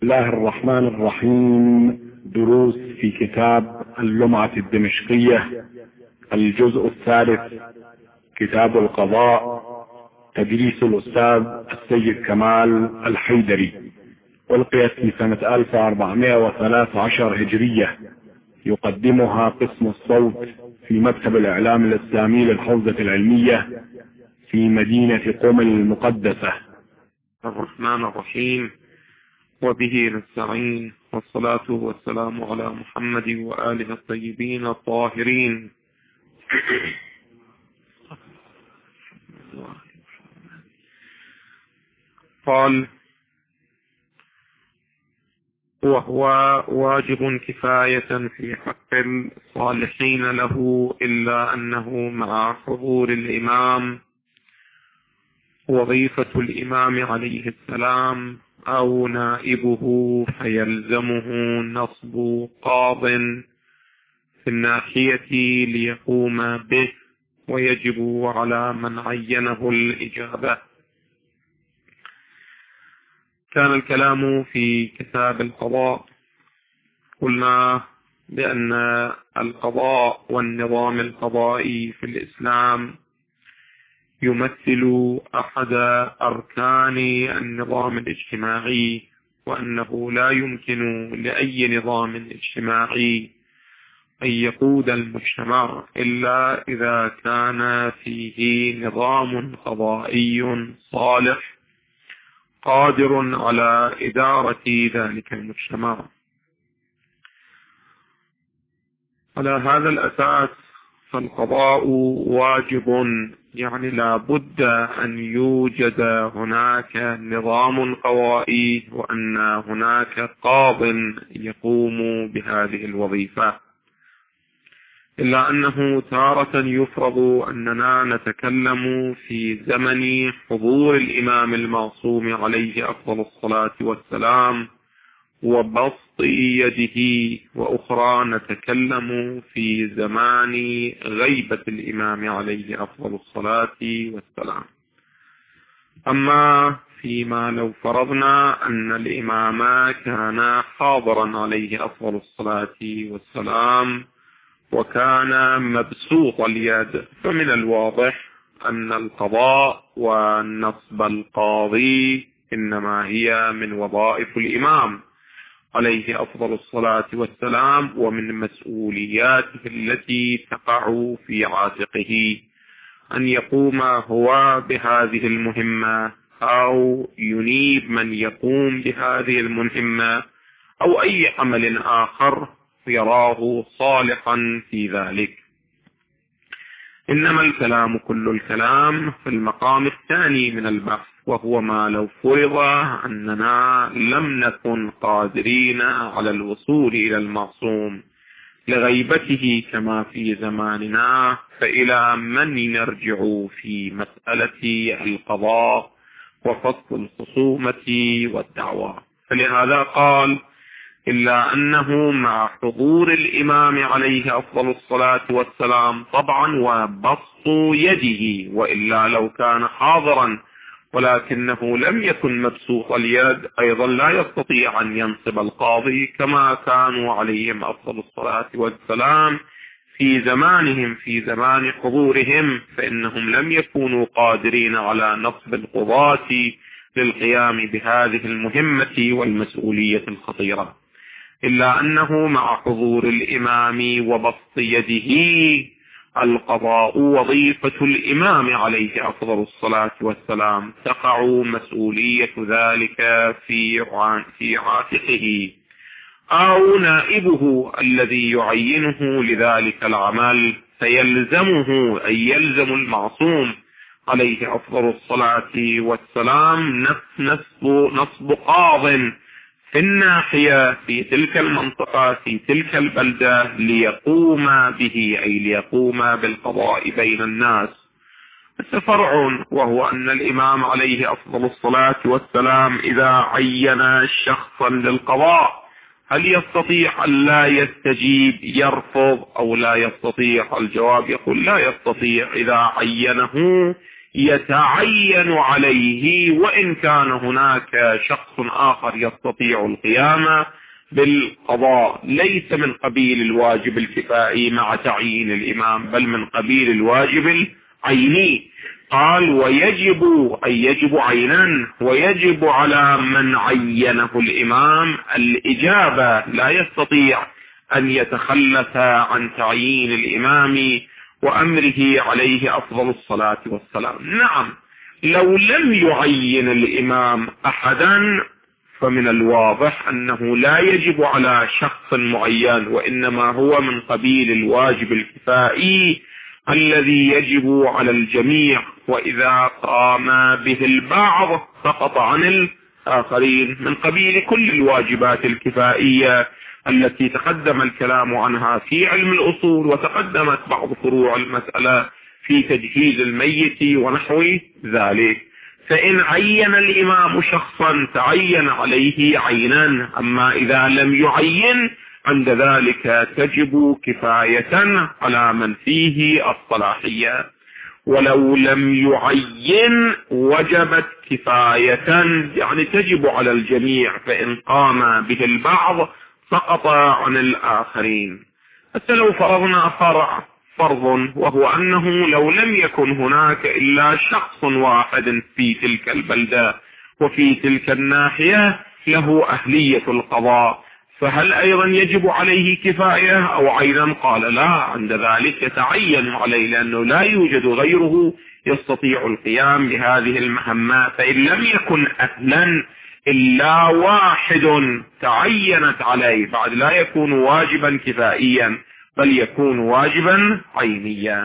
الله الرحمن الرحيم. دروس في كتاب اللمعة الدمشقية، الجزء الثالث، كتاب القضاء، تدريس الأستاذ السيد كمال الحيدري، ألقيت في سنة 1413 هجرية. يقدمها قسم الصوت في مكتب الإعلام الإسلامي للحوزة العلمية في مدينة قم المقدسة. الرحمن الرحيم، وبه نستعين، والصلاة والسلام على محمد وآله الطيبين الطاهرين. قال: وهو واجب كفاية في حق الصالحين له، إلا أنه مع حضور الإمام وظيفة الإمام عليه السلام أو نائبه فيلزمه نصب قاض في الناحية ليقوم به، ويجب على من عينه الإجابة. كان الكلام في كتاب القضاء. قلنا بأن القضاء والنظام القضائي في الإسلام يمثل أحد أركان النظام الاجتماعي، وأنه لا يمكن لأي نظام اجتماعي أن يقود المجتمع إلا إذا كان فيه نظام قضائي صالح قادر على إدارة ذلك المجتمع. على هذا الأساس فالقضاء واجب، يعني لا بد أن يوجد هناك نظام قضائي وأن هناك قاض يقوم بهذه الوظيفة. إلا أنه تارة يفرض أننا نتكلم في زمن حضور الإمام المعصوم عليه أفضل الصلاة والسلام وبسط يده، وأخرى نتكلم في زمان غيبة الإمام عليه أفضل الصلاة والسلام. أما فيما لو فرضنا أن الإمام كان حاضرا عليه أفضل الصلاة والسلام وكان مبسوط اليد، فمن الواضح أن القضاء ونصب القاضي إنما هي من وظائف الإمام عليه أفضل الصلاة والسلام، ومن مسؤولياته التي تقع في عاتقه أن يقوم هو بهذه المهمة، أو ينيب من يقوم بهذه المهمة، أو أي عمل آخر يراه صالحا في ذلك. إنما الكلام كل الكلام في المقام الثاني من البحث، وهو ما لو فرض أننا لم نكن قادرين على الوصول إلى المعصوم لغيبته كما في زماننا، فإلى من نرجع في مسألة القضاء وفصل الخصومة والدعوى؟ فلهذا قال: إلا أنه مع حضور الإمام عليه أفضل الصلاة والسلام طبعا وبسط يده، وإلا لو كان حاضرا ولكنه لم يكن مبسوط اليد أيضا لا يستطيع أن ينصب القاضي كما كانوا عليهم أفضل الصلاة والسلام في زمانهم، في زمان حضورهم، فإنهم لم يكونوا قادرين على نصب القضاة للقيام بهذه المهمة والمسؤولية الخطيرة. إلا أنه مع حضور الإمام وبسط يده القضاء وظيفة الإمام عليه أفضل الصلاة والسلام تقع مسؤولية ذلك في عاتقه أو نائبه الذي يعينه لذلك العمل، فيلزمه أن يلزم المعصوم عليه أفضل الصلاة والسلام نصب قاض في الناحية في تلك المنطقة في تلك البلدة ليقوم به، أي ليقوم بالقضاء بين الناس. فرع وهو أن الإمام عليه أفضل الصلاة والسلام إذا عين شخصا للقضاء هل يستطيع أن لا يستجيب يرفض، أو لا يستطيع؟ الجواب يقول لا يستطيع. إذا عينه يتعين عليه، وإن كان هناك شخص آخر يستطيع القيام بالقضاء، ليس من قبيل الواجب الكفائي مع تعيين الإمام، بل من قبيل الواجب العيني. قال ويجب أي يجب عينا، ويجب على من عينه الإمام الإجابة، لا يستطيع أن يتخلف عن تعيين الإمام وأمره عليه أفضل الصلاة والسلام. نعم، لو لم يعين الإمام أحدا فمن الواضح أنه لا يجب على شخص معين، وإنما هو من قبيل الواجب الكفائي الذي يجب على الجميع، وإذا قام به البعض سقط عن الآخرين، من قبيل كل الواجبات الكفائية التي تقدم الكلام عنها في علم الأصول، وتقدمت بعض فروع المسألة في تجهيز الميت ونحو ذلك. فإن عين الإمام شخصا تعين عليه عينا، أما إذا لم يعين عند ذلك تجب كفاية على من فيه الصلاحية، ولو لم يعين وجبت كفاية، يعني تجب على الجميع، فإن قام به البعض سقط عن الآخرين. حتى لو فرضنا فرض، وهو أنه لو لم يكن هناك إلا شخص واحد في تلك البلدة وفي تلك الناحية له أهلية القضاء، فهل أيضا يجب عليه كفاية أو عينا؟ قال لا، عند ذلك يتعين عليه، لأنه لا يوجد غيره يستطيع القيام بهذه المهمات. فإن لم يكن أهلا إلا واحد تعينت عليه، بعد لا يكون واجبا كفائيا بل يكون واجبا عينيا.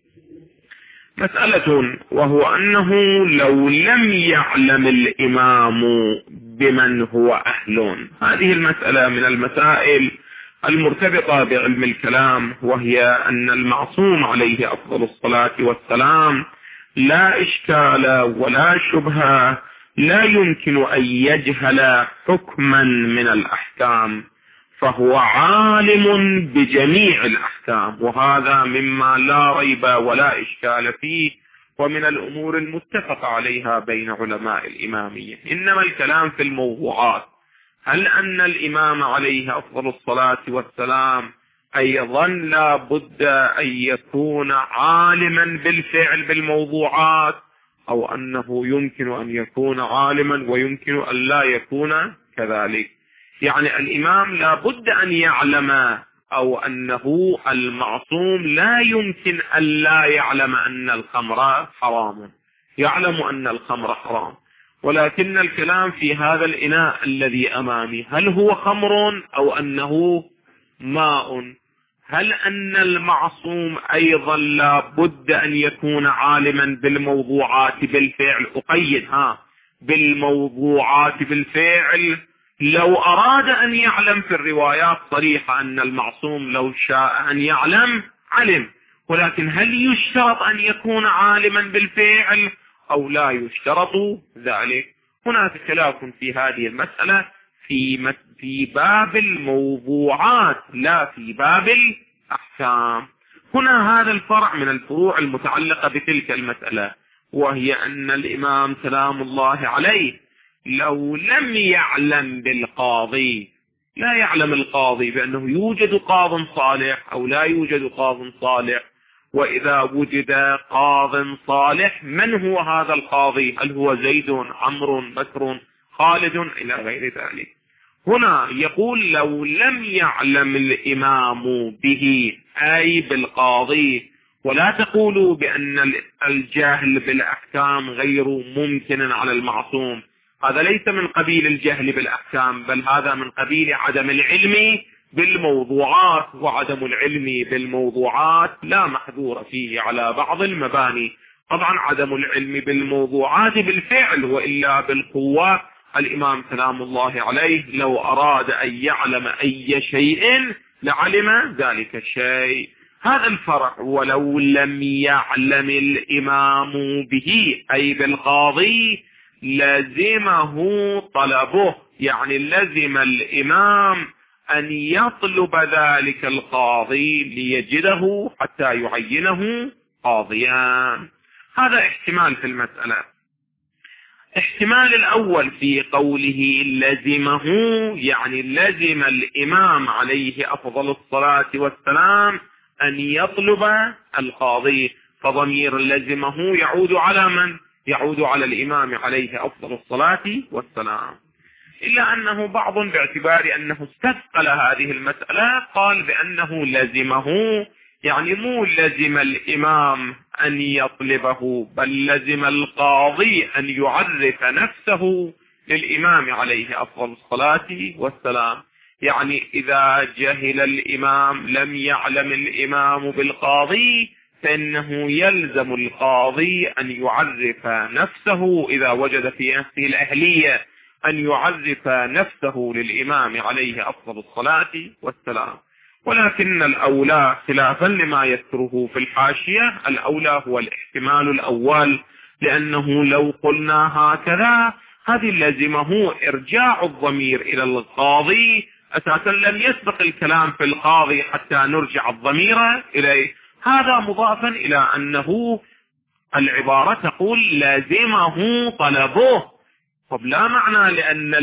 مسألة، وهو أنه لو لم يعلم الإمام بمن هو أهل، هذه المسألة من المسائل المرتبطة بعلم الكلام، وهي أن المعصوم عليه أفضل الصلاة والسلام لا إشكال ولا شبهة، لا يمكن أن يجهل حكما من الأحكام، فهو عالم بجميع الأحكام، وهذا مما لا ريب ولا إشكال فيه، ومن الأمور المتفق عليها بين علماء الإمامية. إنما الكلام في الموضوعات، هل أن الإمام عليه أفضل الصلاة والسلام أيضا لا بد أن يكون عالما بالفعل بالموضوعات، أو أنه يمكن أن يكون عالما ويمكن أن لا يكون كذلك؟ يعني الإمام لا بد أن يعلم، أو أنه المعصوم لا يمكن أن لا يعلم أن الخمر حرام، يعلم أن الخمر حرام، ولكن الكلام في هذا الإناء الذي أمامي هل هو خمر أو أنه ماء؟ هل أن المعصوم أيضا لا بد أن يكون عالما بالموضوعات بالفعل؟ أقيد بالموضوعات بالفعل. لو أراد أن يعلم، في الروايات صريحة أن المعصوم لو شاء أن يعلم علم، ولكن هل يشترط أن يكون عالما بالفعل أو لا يشترط ذلك؟ هناك خلاف في هذه المسألة في باب الموضوعات لا في باب الأحكام. هنا هذا الفرع من الفروع المتعلقة بتلك المسألة، وهي أن الإمام سلام الله عليه لو لم يعلم بالقاضي، لا يعلم القاضي بأنه يوجد قاض صالح أو لا يوجد قاض صالح، وإذا وجد قاض صالح من هو هذا القاضي؟ هل هو زيد، عمرو، بكر، خالد إلى غير ذلك؟ هنا يقول لو لم يعلم الإمام به أي بالقاضي، ولا تقولوا بأن الجهل بالأحكام غير ممكن على المعصوم، هذا ليس من قبيل الجهل بالأحكام، بل هذا من قبيل عدم العلم بالموضوعات، وعدم العلم بالموضوعات لا محذور فيه على بعض المباني. طبعا عدم العلم بالموضوعات بالفعل، وإلا بالقوة الإمام سلام الله عليه لو أراد أن يعلم أي شيء لعلم ذلك الشيء. هذا الفرع، ولو لم يعلم الإمام به أي بالقاضي لزمه طلبه، يعني لزم الإمام أن يطلب ذلك القاضي ليجده حتى يعينه قاضيان. هذا احتمال في المسألة. احتمال الأول في قوله لزمه، يعني لزم الإمام عليه أفضل الصلاة والسلام أن يطلب القاضي، فضمير لزمه يعود على من؟ يعود على الإمام عليه أفضل الصلاة والسلام. إلا أنه بعض باعتبار أنه استثقل هذه المسألة قال بأنه لزمه، يعني مو لزم الإمام أن يطلبه، بل لزم القاضي أن يعرف نفسه للإمام عليه أفضل الصلاة والسلام. يعني إذا جهل الإمام لم يعلم الإمام بالقاضي فإنه يلزم القاضي أن يعرف نفسه إذا وجد في نفسه الأهلية أن يعرف نفسه للإمام عليه أفضل الصلاة والسلام. ولكن الأولى خلافا لما يذكره في الحاشية، الأولى هو الاحتمال الأول، لأنه لو قلنا هكذا هذه لزمه إرجاع الضمير إلى القاضي، أساسا لم يسبق الكلام في القاضي حتى نرجع الضمير إليه. هذا مضافا إلى أنه العبارة تقول لازمه طلبه. طب لا معنى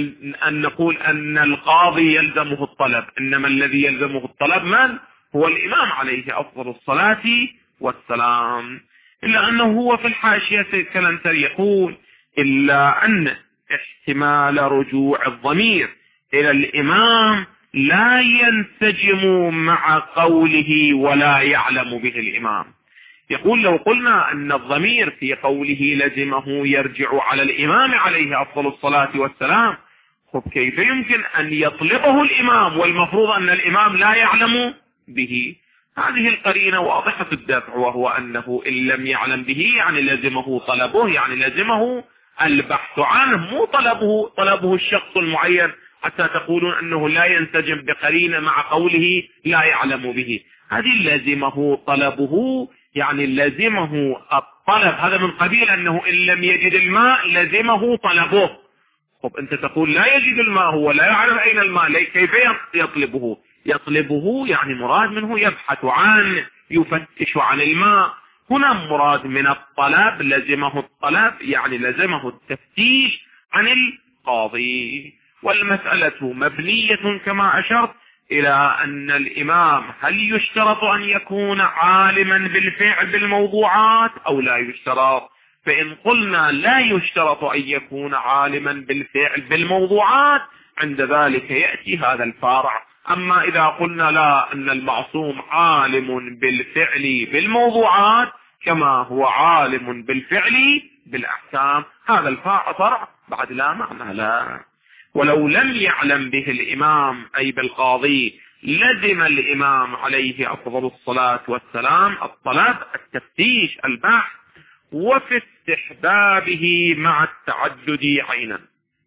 أن نقول أن القاضي يلزمه الطلب، إنما الذي يلزمه الطلب من؟ هو الإمام عليه أفضل الصلاة والسلام. إلا أنه هو في الحاشية كالأنسر يقول إلا أن احتمال رجوع الضمير إلى الإمام لا ينسجم مع قوله ولا يعلم به الإمام. يقول لو قلنا أن الضمير في قوله لزمه يرجع على الإمام عليه أفضل الصلاة والسلام، كيف يمكن أن يطلبه الإمام والمفروض أن الإمام لا يعلم به؟ هذه القرينة واضحة الدفع، وهو أنه إن لم يعلم به يعني لزمه طلبه، يعني لزمه البحث عنه، مو طلبه الشخص المعين حتى تقولون أنه لا ينسجم بقرينة مع قوله لا يعلم به. هذه لزمه طلبه، يعني لزمه الطلب، هذا من قبيل أنه إن لم يجد الماء لزمه طلبه. طب أنت تقول لا يجد الماء، هو لا يعلم أين الماء، كيف يطلبه؟ يطلبه يعني مراد منه يبحث عنه، يفتش عن الماء. هنا مراد من الطلب لزمه الطلب، يعني لزمه التفتيش عن القاضي. والمسألة مبنية كما أشرت إلى أن الإمام هل يشترط أن يكون عالما بالفعل بالموضوعات أو لا يشترط؟ فإن قلنا لا يشترط أن يكون عالما بالفعل بالموضوعات عند ذلك يأتي هذا الفارع. أما إذا قلنا لا، أن المعصوم عالم بالفعل بالموضوعات كما هو عالم بالفعل بالأحكام، هذا الفرع بعد لا معنى لا. ولو لم يعلم به الإمام أي بالقاضي لزم الإمام عليه أفضل الصلاة والسلام الطلب، التفتيش، البحث، وفي استحبابه مع التعدد عينا.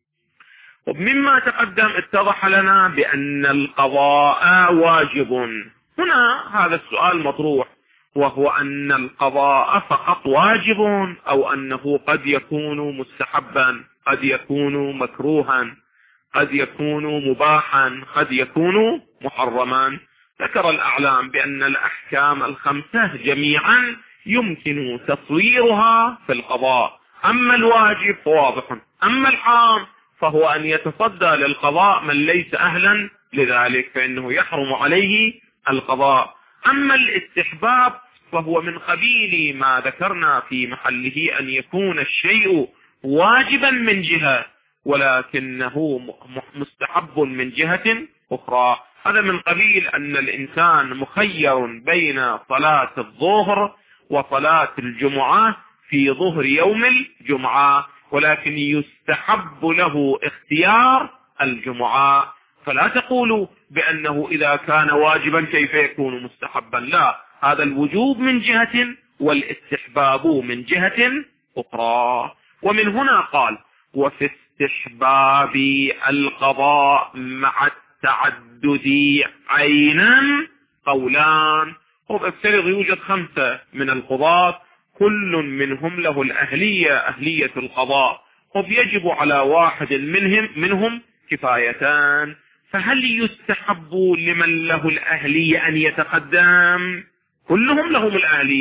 ومما تقدم اتضح لنا بأن القضاء واجب. هنا هذا السؤال مطروح، وهو أن القضاء فقط واجب أو أنه قد يكون مستحبا، قد يكون مكروها، قد يكون مباحا، قد يكون محرما. ذكر الأعلام بأن الأحكام الخمسة جميعا يمكن تصويرها في القضاء. أما الواجب فواضح، أما الحرام فهو أن يتصدى للقضاء من ليس أهلا لذلك فإنه يحرم عليه القضاء. أما الاستحباب فهو من قبيل ما ذكرنا في محله، أن يكون الشيء واجبا من جهة ولكنه مستحب من جهة أخرى. هذا من قبيل أن الإنسان مخير بين صلاة الظهر وصلاة الجمعة في ظهر يوم الجمعة، ولكن يستحب له اختيار الجمعة. فلا تقولوا بأنه إذا كان واجبا كيف يكون مستحبا، لا، هذا الوجوب من جهة والاستحباب من جهة أخرى. ومن هنا قال وفي استحباب القضاء مع التعدد عينا قولان. وبالتالي يوجد 5 من القضاة، كل منهم له الأهلية، أهلية القضاء، ويجب على واحد منهم كفايتان. فهل يستحب لمن له الأهلية أن يتقدم؟ كلهم لهم الأهلية،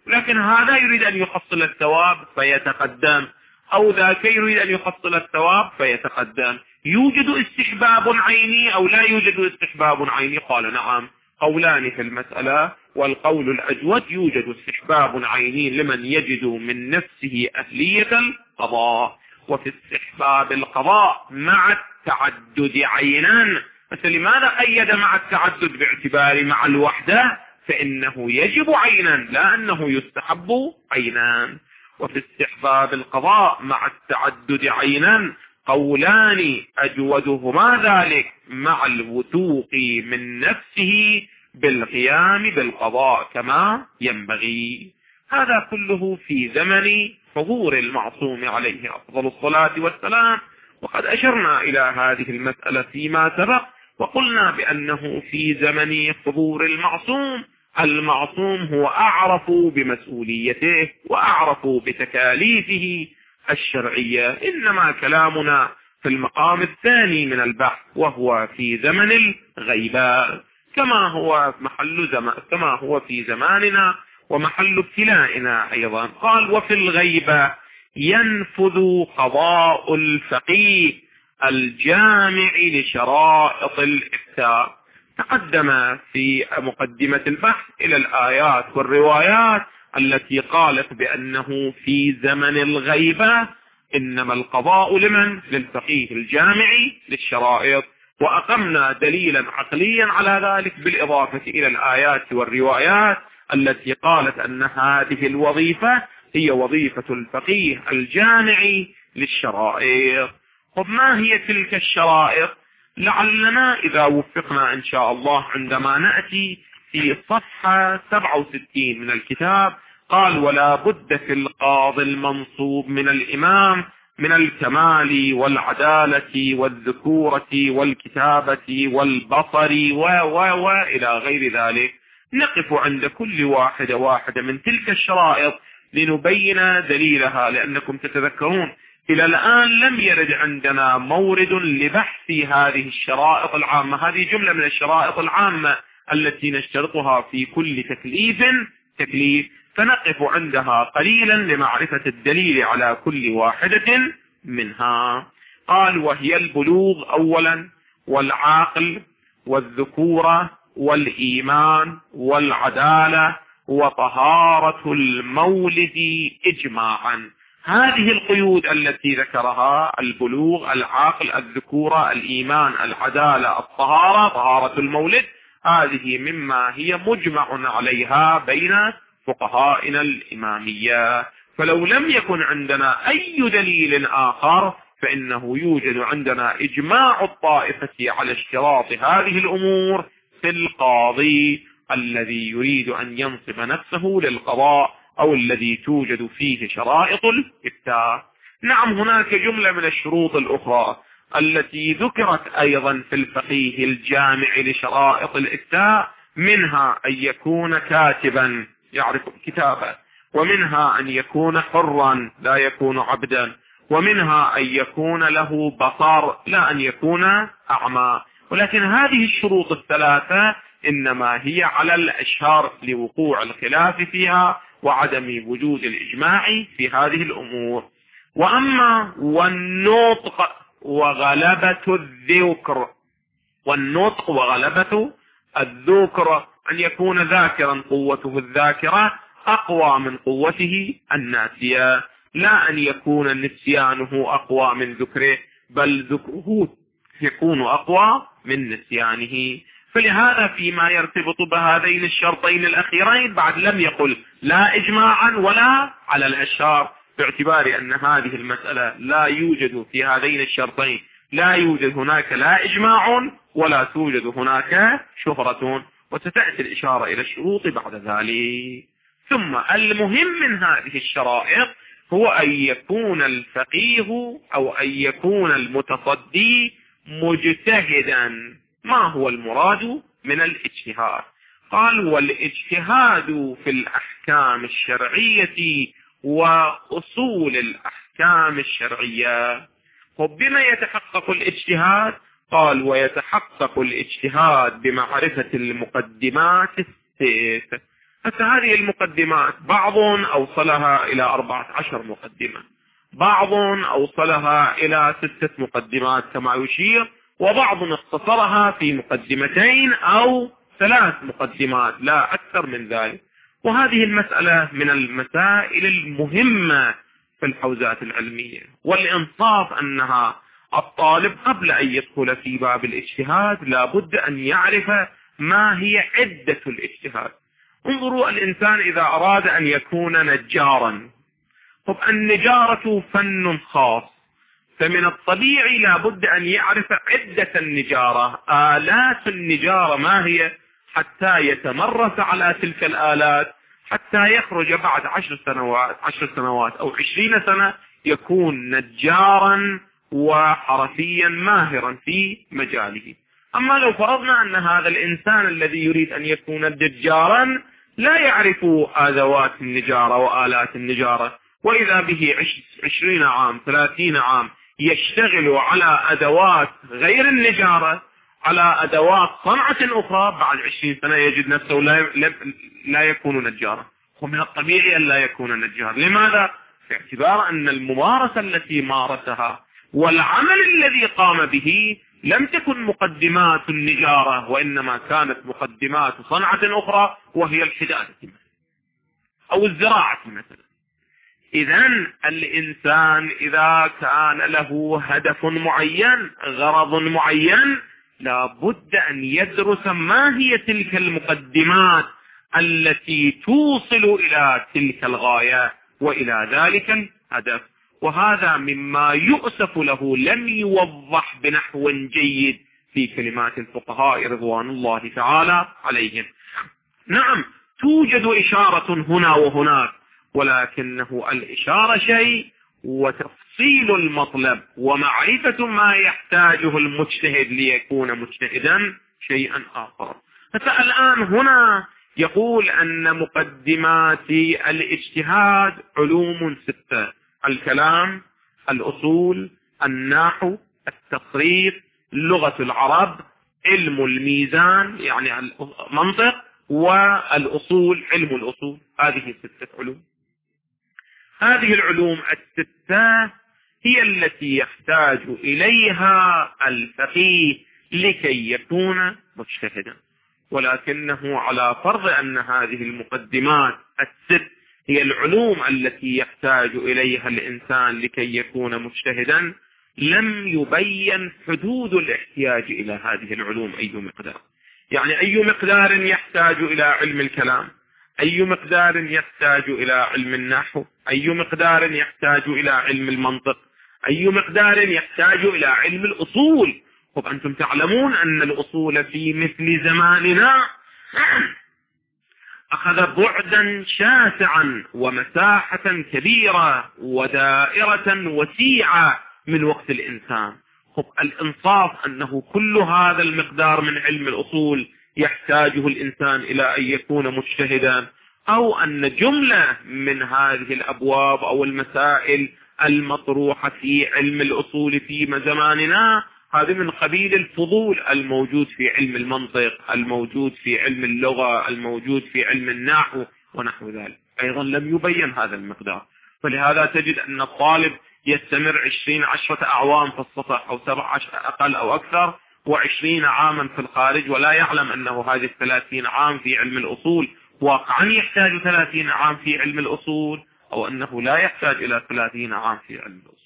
لكن هذا يريد أن يحصل الثواب فيتقدم، أو ذاك يريد أن يحصل الثواب فيتقدم. يوجد استحباب عيني أو لا يوجد استحباب عيني؟ قال نعم، قولان في المسألة، والقول الأجود يوجد استحباب عيني لمن يجد من نفسه أهلية القضاء، وفي استحباب القضاء مع التعدد عينا. مثل لماذا قيد مع التعدد باعتبار مع الوحدة؟ فإنه يجب عينا لا أنه يستحب عينا. وفي استحباب القضاء مع التعدد عينا قولان أجودهما ذلك مع الوثوق من نفسه بالقيام بالقضاء كما ينبغي. هذا كله في زمن حضور المعصوم عليه أفضل الصلاة والسلام. وقد أشرنا إلى هذه المسألة فيما سبق، وقلنا بأنه في زمن حضور المعصوم هو أعرف بمسؤوليته وأعرف بتكاليفه الشرعية. إنما كلامنا في المقام الثاني من البحث وهو في زمن الغيبة، كما هو في زماننا ومحل ابتلائنا أيضا. قال وفي الغيبة ينفذ قضاء الفقيه الجامع لشرائط الإفتاء. تقدم في مقدمة البحث إلى الآيات والروايات التي قالت بأنه في زمن الغيبة إنما القضاء للفقيه الجامع للشرائط، وأقمنا دليلا عقليا على ذلك بالإضافة إلى الآيات والروايات التي قالت أن هذه الوظيفة هي وظيفة الفقيه الجامع للشرائط. طب ما هي تلك الشرائط؟ لعلنا إذا وفقنا إن شاء الله عندما نأتي في صفحة 67 من الكتاب، قال ولا بد في القاضي المنصوب من الإمام من الكمال والعدالة والذكورة والكتابة والبصر وإلى غير ذلك. نقف عند كل واحدة من تلك الشرائط لنبين دليلها، لأنكم تتذكرون إلى الآن لم يرد عندنا مورد لبحث هذه الشرائط العامة. هذه جملة من الشرائط العامة التي نشترطها في كل تكليف، فنقف عندها قليلا لمعرفة الدليل على كل واحدة منها. قال وهي البلوغ أولا، والعقل، والذكورة، والإيمان، والعدالة، وطهارة المولد إجماعا. هذه القيود التي ذكرها: البلوغ، العقل، الذكورة، الإيمان، العدالة، الطهارة، طهارة المولد، هذه مما هي مجمع عليها بين فقهائنا الإمامية. فلو لم يكن عندنا أي دليل آخر فإنه يوجد عندنا إجماع الطائفة على اشتراط هذه الأمور في القاضي الذي يريد أن ينصب نفسه للقضاء أو الذي توجد فيه شرائط الإفتاء. نعم، هناك جملة من الشروط الأخرى التي ذكرت أيضا في الفقيه الجامع لشرائط الإفتاء، منها أن يكون كاتبا يعرف الكتابة، ومنها أن يكون حرا لا يكون عبدا، ومنها أن يكون له بصر لا أن يكون أعمى. ولكن هذه الشروط الثلاثة إنما هي على الأشهر لوقوع الخلاف فيها وعدم وجود الإجماع في هذه الأمور. وأما والنطق وغلبة الذكر، والنطق وغلبة الذكر أن يكون ذاكرا قوته الذاكرة أقوى من قوته الناسية، لا أن يكون نسيانه أقوى من ذكره، بل ذكره يكون أقوى من نسيانه. فلهذا فيما يرتبط بهذين الشرطين الأخيرين بعد لم يقل لا إجماعا ولا على الأشهار، باعتبار أن هذه المسألة لا يوجد في هذين الشرطين، لا يوجد هناك لا إجماع ولا توجد هناك شهرة، وستأتي الإشارة إلى الشروط بعد ذلك. ثم المهم من هذه الشرائط هو أن يكون الفقيه أو أن يكون المتصدي مجتهدا. ما هو المراد من الاجتهاد؟ قال والاجتهاد في الأحكام الشرعية وأصول الأحكام الشرعية. وبما يتحقق الاجتهاد؟ قال ويتحقق الاجتهاد بمعرفة المقدمات الست. هذه المقدمات بعض أوصلها إلى 14 مقدمة، بعض أوصلها إلى 6 مقدمات كما يشير، وبعض اختصرها في مقدمتين أو 3 مقدمات لا أكثر من ذلك. وهذه المسألة من المسائل المهمة في الحوزات العلمية، والإنصاف أنها الطالب قبل أن يدخل في باب الاجتهاد لا بد أن يعرف ما هي عدة الاجتهاد. انظروا، الإنسان إذا أراد أن يكون نجارا، طب النجارة فن خاص، فمن الطبيعي لا بد أن يعرف عدة النجارة، آلات النجارة ما هي، حتى يتمرس على تلك الآلات، حتى يخرج بعد 10 سنوات أو 20 سنة يكون نجارا وحرفيا ماهرا في مجاله. أما لو فرضنا أن هذا الإنسان الذي يريد أن يكون نجارا لا يعرف أدوات النجارة وآلات النجارة، وإذا به 20 عام 30 عام يشتغل على أدوات غير النجارة، على أدوات صنعة أخرى، بعد 20 سنة يجد نفسه لا يكون نجارا. ومن الطبيعي أن لا يكون نجارا. لماذا؟ في اعتبار أن الممارسة التي مارسها والعمل الذي قام به لم تكن مقدمات النجارة، وإنما كانت مقدمات صنعة أخرى، وهي الحدادة أو الزراعة مثلا. إذن الإنسان إذا كان له هدف معين، غرض معين، لا بد أن يدرس ما هي تلك المقدمات التي توصل إلى تلك الغاية وإلى ذلك الهدف. وهذا مما يؤسف له لم يوضح بنحو جيد في كلمات الفقهاء رضوان الله تعالى عليهم. نعم، توجد إشارة هنا وهناك، ولكنه الإشارة شيء وتفصيل المطلب ومعرفة ما يحتاجه المجتهد ليكون مجتهدا شيئا آخر. فالآن هنا يقول أن مقدمات الاجتهاد علوم 6: الكلام، الأصول، النحو، التصريف، لغة العرب، علم الميزان يعني المنطق، والأصول علم الأصول. هذه 6 علوم. هذه العلوم 6 هي التي يحتاج إليها الفقيه لكي يكون مجتهدا، ولكنه على فرض أن هذه المقدمات 6 هي العلوم التي يحتاج إليها الإنسان لكي يكون مجتهدا، لم يبين حدود الاحتياج إلى هذه العلوم أي مقدار. يعني أي مقدار يحتاج إلى علم الكلام، أي مقدار يحتاج إلى علم النحو، أي مقدار يحتاج إلى علم المنطق، أي مقدار يحتاج إلى علم الأصول. وأنتم تعلمون أن الأصول في مثل زماننا أخذ بعدا شاسعا ومساحة كبيرة ودائرة وسيعة من وقت الإنسان. الإنصاف أنه كل هذا المقدار من علم الأصول يحتاجه الإنسان إلى أن يكون مجتهدا، أو أن جملة من هذه الأبواب أو المسائل المطروحة في علم الأصول في زماننا هذا من قبيل الفضول الموجود في علم المنطق، الموجود في علم اللغة، الموجود في علم النحو ونحو ذلك. أيضا لم يبين هذا المقدار، فلهذا تجد أن الطالب يستمر 10 أعوام في السطح أو 17 أقل أو أكثر، و20 عاما في الخارج، ولا يعلم أنه هذه 30 عام في علم الأصول واقعا يحتاج 30 عام في علم الأصول، أو أنه لا يحتاج إلى 30 عام في علم الأصول.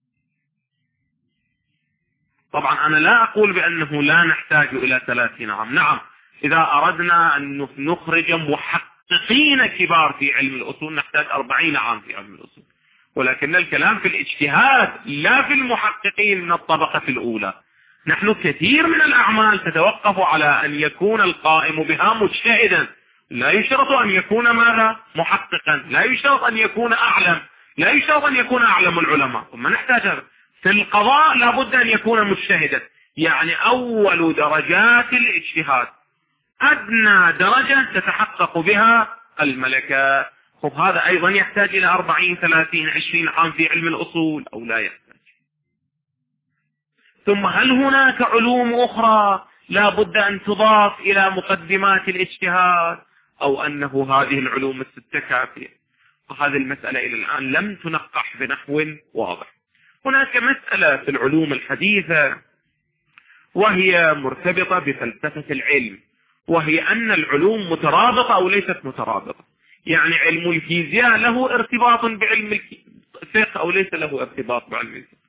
طبعا أنا لا أقول بأنه لا نحتاج إلى 30 عام. نعم، إذا أردنا أن نخرج محققين كبار في علم الأصول نحتاج 40 عام في علم الأصول، ولكن الكلام في الاجتهاد لا في المحققين من الطبقة الأولى. نحن كثير من الأعمال تتوقف على أن يكون القائم بها مجتهدا، لا يشترط أن يكون ماذا؟ محققا، لا يشترط أن يكون أعلم، لا يشترط أن يكون أعلم العلماء. ثم نحتاج هذا. في القضاء لا بد أن يكون مجتهدا، يعني أول درجات الاجتهاد، أدنى درجة تتحقق بها الملكة. هذا أيضا يحتاج إلى 40 30 20 عام في علم الأصول أو لا يحتاج؟ ثم هل هناك علوم أخرى لا بد أن تضاف إلى مقدمات الاجتهاد؟ أو أنه هذه العلوم الستة كافية. وهذه المسألة إلى الآن لم تنقح بنحو واضح. هناك مسألة في العلوم الحديثة وهي مرتبطة بفلسفة العلم، وهي أن العلوم مترابطة أو ليست مترابطة. يعني علم الفيزياء له ارتباط بعلم الفقه أو ليس له ارتباط بعلم الفقه.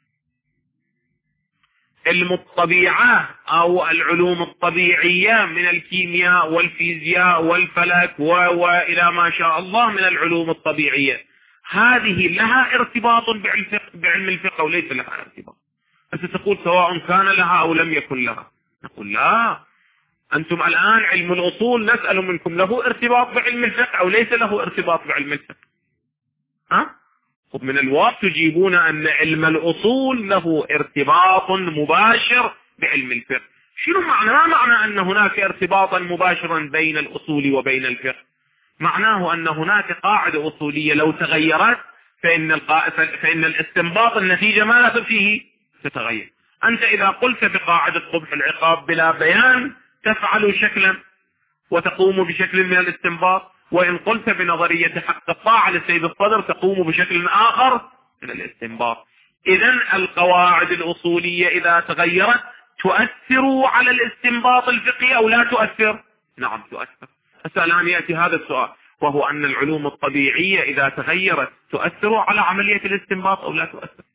علم الطبيعة أو العلوم الطبيعية من الكيمياء والفيزياء والفلك وإلى ما شاء الله من العلوم الطبيعية، هذه لها ارتباط بعلم الفقه أو ليس لها ارتباط. أنت تقول سواء كان لها أو لم يكن لها. نقول لا، أنتم الآن علم الأصول نسأل منكم له ارتباط بعلم الفقه أو ليس له ارتباط بعلم الفقه؟ من الواضح تجيبون أن علم الأصول له ارتباط مباشر بعلم الفقه. شنو معنى؟ ما معنى أن هناك ارتباطا مباشرا بين الأصول وبين الفقه؟ معناه أن هناك قاعدة أصولية لو تغيرت فإن الاستنباط النتيجة ما فيه تتغير. أنت إذا قلت بقاعدة قبح العقاب بلا بيان تفعل شكلا وتقوم بشكل من الاستنباط، وإن قلت بنظرية حق الطاعة للسيد الصدر تقوم بشكل آخر من الاستنباط. إذن القواعد الأصولية إذا تغيرت تؤثر على الاستنباط الفقهي أو لا تؤثر؟ نعم تؤثر. الآن يأتي هذا السؤال، وهو أن العلوم الطبيعية إذا تغيرت تؤثر على عملية الاستنباط أو لا تؤثر؟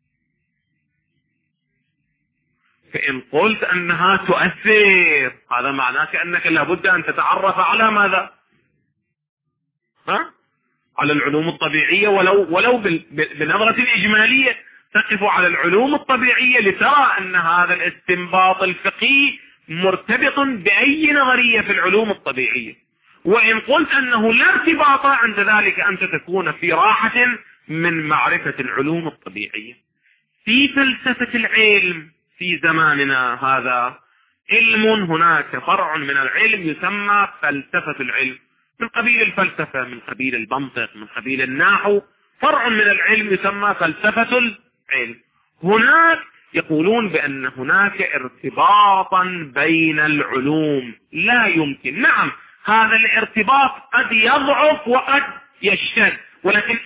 فإن قلت أنها تؤثر هذا معناه أنك لابد أن تتعرف على ماذا؟ على العلوم الطبيعية ولو بنظرة إجمالية، تقف على العلوم الطبيعية لترى أن هذا الاستنباط الفقهي مرتبط بأي نظرية في العلوم الطبيعية. وإن قلت أنه لا ارتباط عند ذلك أنت تكون في راحة من معرفة العلوم الطبيعية. في فلسفة العلم في زماننا هذا علم، هناك فرع من العلم يسمى فلسفة العلم، من قبيل الفلسفة، من قبيل المنطق، من قبيل النحو. فرع من العلم يسمى فلسفة العلم. هناك يقولون بأن هناك ارتباطا بين العلوم لا يمكن. نعم هذا الارتباط قد يضعف وقد يشتد، ولكن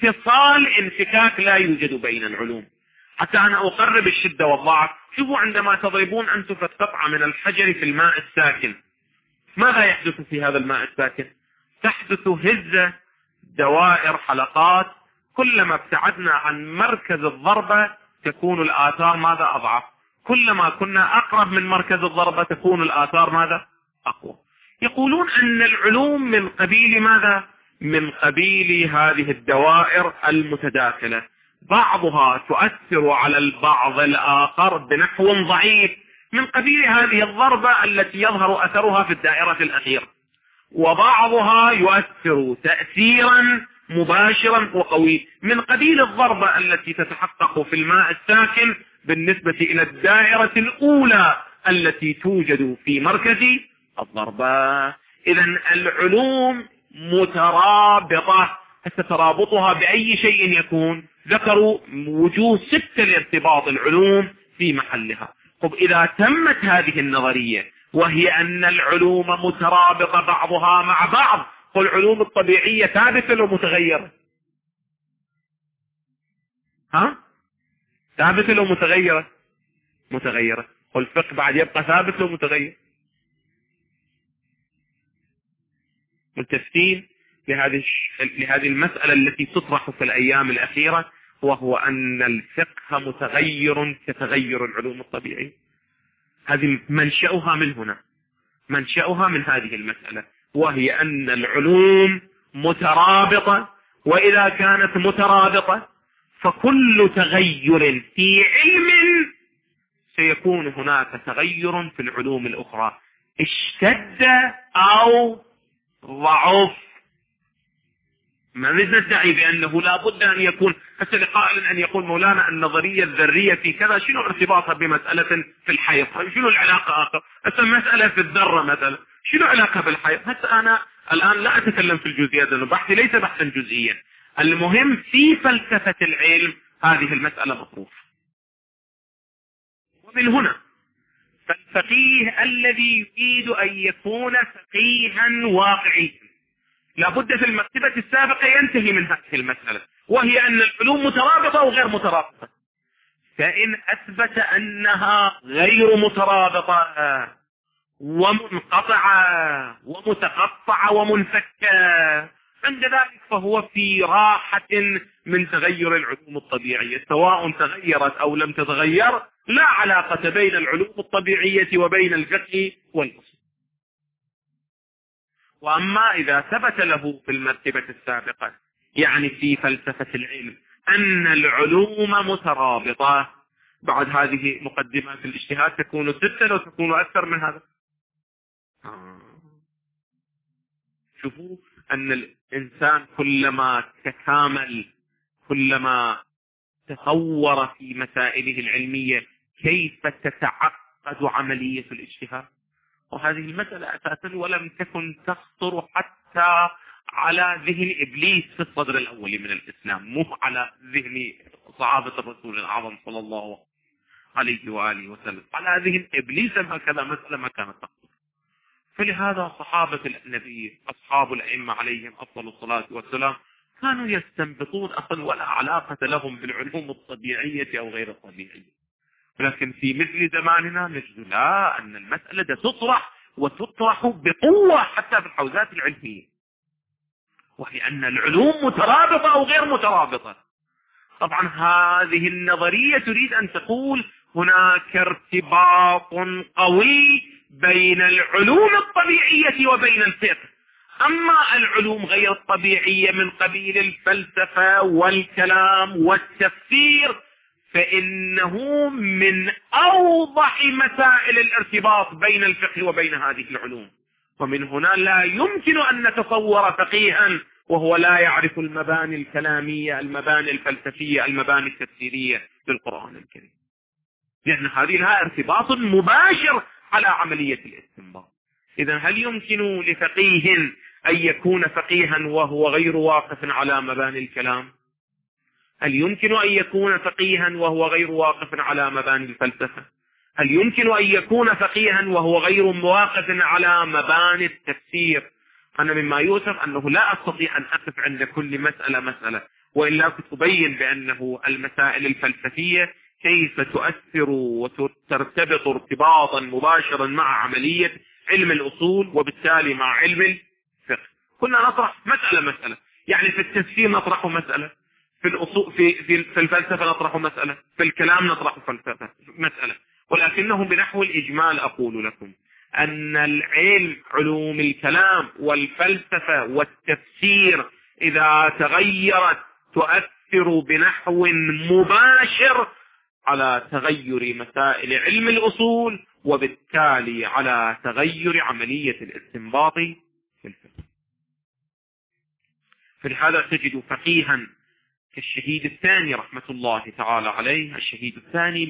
انفكاك لا يوجد بين العلوم. حتى أنا أقرب الشدة والضعف. شوفوا عندما تضربون أنتم قطعة من الحجر في الماء الساكن، ماذا يحدث في هذا الماء الساكن؟ تحدث هزة، دوائر، حلقات. كلما ابتعدنا عن مركز الضربة تكون الآثار ماذا؟ أضعف. كلما كنا أقرب من مركز الضربة تكون الآثار ماذا؟ أقوى. يقولون أن العلوم من قبيل ماذا؟ من قبيل هذه الدوائر المتداخلة، بعضها تؤثر على البعض الآخر بنحو ضعيف، من قبيل هذه الضربة التي يظهر أثرها في الدائرة الأخيرة، وبعضها يؤثر تأثيرا مباشرا وقوي من قبيل الضربة التي تتحقق في الماء الساكن بالنسبة إلى الدائرة الأولى التي توجد في مركز الضربة. إذن العلوم مترابطة. ترابطها بأي شيء يكون؟ ذكروا وجوه 6 لارتباط العلوم في محلها. طب إذا تمت هذه النظرية وهي أن العلوم مترابطة بعضها مع بعض، فالعلوم الطبيعية ثابتة لو متغيرة؟ ثابتة لو متغيرة؟ متغيرة. والفقه بعد يبقى ثابت لو متغير؟ ملتفتين لهذه المسألة التي تطرح في الأيام الأخيرة، وهو أن الفقه متغير كتغير العلوم الطبيعية. هذه منشأها من هنا، منشأها من هذه المسألة، وهي أن العلوم مترابطة، وإذا كانت مترابطة فكل تغير في علم سيكون هناك تغير في العلوم الأخرى، اشتد أو ضعف. ما ندعي بأنه لا بد أن يكون حتى لقائل أن يقول مولانا النظرية الذرية في كذا، شنو ارتباطها بمسألة في الحيض؟ شنو العلاقة آخر؟ حتى مسألة في الذرة مثلا شنو علاقة بالحيض؟ حتى أنا الآن لا أتكلم في الجزئيات لأنه بحثي ليس بحثا جزئيا. المهم في فلسفة العلم هذه المسألة مطروحة. ومن هنا فالفقيه الذي يريد أن يكون فقيها واقعيا لابد في المرتبة السابقة ينتهي من هذه المسألة، وهي أن العلوم مترابطة وغير مترابطة. فإن أثبت أنها غير مترابطة ومنقطعة ومتقطعة ومنفكة، عند ذلك فهو في راحة من تغير العلوم الطبيعية، سواء تغيرت أو لم تتغير، لا علاقة بين العلوم الطبيعية وبين الفقه والأصول. وأما إذا ثبت له في المرتبة السابقة، يعني في فلسفة العلم، أن العلوم مترابطة، بعد هذه مقدمات الاجتهاد تكون 6 لو تكون أكثر من هذا. شوفوا أن الإنسان كلما تكامل، كلما تطور في مسائله العلمية، كيف تتعقد عملية الاجتهاد. وهذه المسألة أساسا ولم تكن تخطر حتى على ذهن إبليس في الصدر الأول من الإسلام، مو على ذهن صحابة الرسول الأعظم صلى الله عليه وآله وسلم. على ذهن إبليس هكذا مسألة ما كانت تخطر. فلهذا صحابة النبي أصحاب الأئمة عليهم أفضل الصلاة والسلام كانوا يستنبطون أصلا ولا علاقة لهم بالعلوم الطبيعية أو غير الطبيعية. ولكن في مثل زماننا نجد لا، أن المسألة تطرح وتطرح بقوة حتى في الحوزات العلمية، وهي أن العلوم مترابطة أو غير مترابطة. طبعا هذه النظرية تريد أن تقول هناك ارتباط قوي بين العلوم الطبيعية وبين الفقه. أما العلوم غير الطبيعية من قبيل الفلسفة والكلام والتفسير، فإنه من أوضح مسائل الارتباط بين الفقه وبين هذه العلوم. ومن هنا لا يمكن أن نتصور فقيها وهو لا يعرف المباني الكلامية، المباني الفلسفية، المباني التفسيرية للقرآن الكريم، لأن هذه لها ارتباط مباشر على عملية الاستنباط. إذا هل يمكن لفقيه أن يكون فقيها وهو غير واقف على مباني الكلام؟ هل يمكن أن يكون فقيها وهو غير واقف على مباني الفلسفة؟ هل يمكن أن يكون فقيها وهو غير واقف على مباني التفسير؟ أنا مما يوصف أنه لا أستطيع أن أقف عند كل مسألة، وإلا كنت أبين بأنه المسائل الفلسفية كيف تؤثر وترتبط ارتباطا مباشرا مع عملية علم الأصول، وبالتالي مع علم الفقه. كنا نطرح مسألة، يعني في التفسير نطرح مسألة، في الأصول في الفلسفة نطرح مسألة، في الكلام نطرح فلسفة مسألة، ولكنه بنحو الإجمال أقول لكم أن العلم علوم الكلام والفلسفة والتفسير إذا تغيرت تؤثر بنحو مباشر على تغير مسائل علم الأصول، وبالتالي على تغير عملية الاستنباط في الفقه. فلهذا تجد فقيها كالشهيد الثاني رحمة الله تعالى عليه، الشهيد الثاني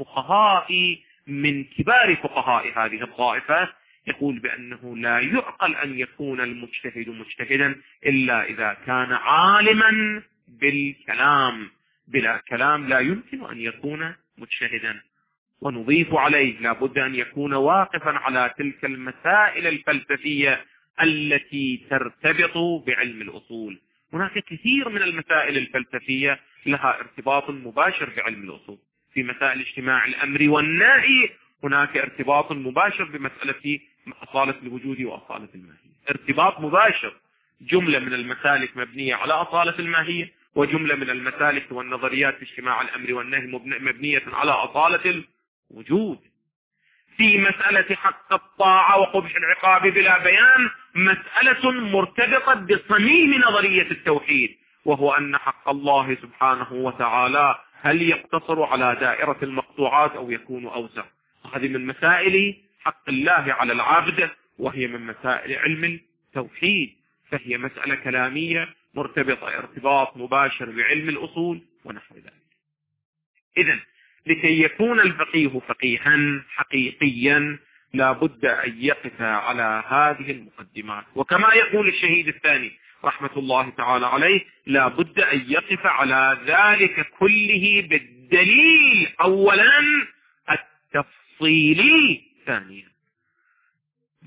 من كبار فقهاء هذه الطائفة، يقول بأنه لا يعقل أن يكون المجتهد مجتهدا إلا إذا كان عالما بالكلام، بلا كلام لا يمكن أن يكون مجتهدا. ونضيف عليه لا بد أن يكون واقفا على تلك المسائل الفلسفية التي ترتبط بعلم الأصول. هناك كثير من المسائل الفلسفية لها ارتباط مباشر بعلم الأصول. في مسائل اجتماع الأمر والنهي هناك ارتباط مباشر بمسألة أصالة الوجود وأصالة الماهية، ارتباط مباشر. جملة من المسالك مبنية على أصالة الماهية، وجملة من المسالك والنظريات في اجتماع الأمر والنهي مبنية على أصالة الوجود. في مسألة حق الطاعة وقبح العقاب بلا بيان مسألة مرتبطة بصميم نظرية التوحيد، وهو أن حق الله سبحانه وتعالى هل يقتصر على دائرة المقطوعات أو يكون أوسع. هذه من مسائل حق الله على العبد، وهي من مسائل علم التوحيد، فهي مسألة كلامية مرتبطة ارتباط مباشر بعلم الأصول ونحو ذلك. إذن لكي يكون الفقيه فقيها حقيقيا لا بد أن يقف على هذه المقدمات، وكما يقول الشهيد الثاني رحمة الله تعالى عليه لا بد أن يقف على ذلك كله بالدليل أولا، التفصيلي ثانيا.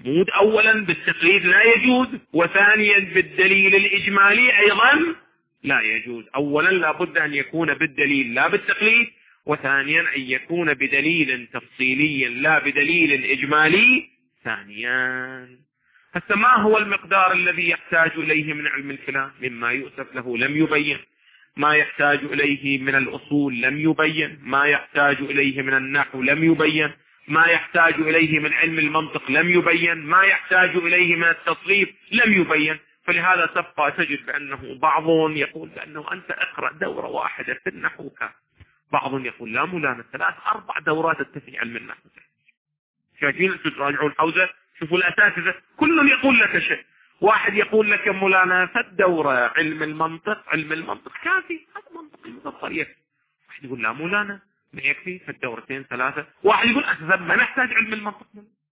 مود أولا بالتقليد لا يجوز، وثانيا بالدليل الإجمالي أيضا لا يجوز. أولا لابد أن يكون بالدليل لا بالتقليد، وثانيا أن يكون بدليل تفصيلي لا بدليل إجمالي ثانيا. هسه ما هو المقدار الذي يحتاج إليه من علم الكلام؟ مما يؤسف له لم يبين. ما يحتاج إليه من الأصول لم يبين. ما يحتاج إليه من النحو لم يبين. ما يحتاج إليه من علم المنطق لم يبين. ما يحتاج إليه من التصريف لم يبين. فلهذا تبقى تجد بأنه بعض يقول بأنه أنت اقرأ دورة واحدة في النحو كافي. بعض يقول لا مولانا 3-4 دورات تتفي علم النحو. شايفين أنتم تراجعوا الحوزة شوفوا الأساتذة كلهم يقول لك شيء. واحد يقول لك مولانا في الدورة علم المنطق كافي، هذا منطق المفصل يكفي. واحد يقول لا مولانا ما يكفي في الدورتين 3. واحد يقول أساسا ما نحتاج علم المنطق.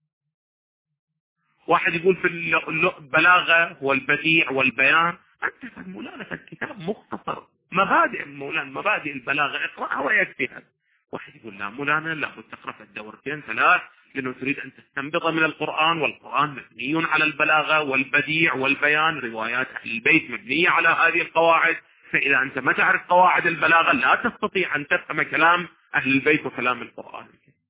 واحد يقول في البلاغة والبديع والبيان. أنت في مولانا في الكتاب مختصر مبادئ مولانا، مبادئ البلاغة اقرأها ويكفي هذا. واحد يقول لا مولانا لابد تقرأ في الدورتين 3 لأنه تريد أن تستنبط من القرآن، والقرآن مبني على البلاغة والبديع والبيان، روايات أهل البيت مبنية على هذه القواعد. فإذا أنت ما تعرف قواعد البلاغة لا تستطيع أن تفهم كلام أهل البيت وكلام القرآن.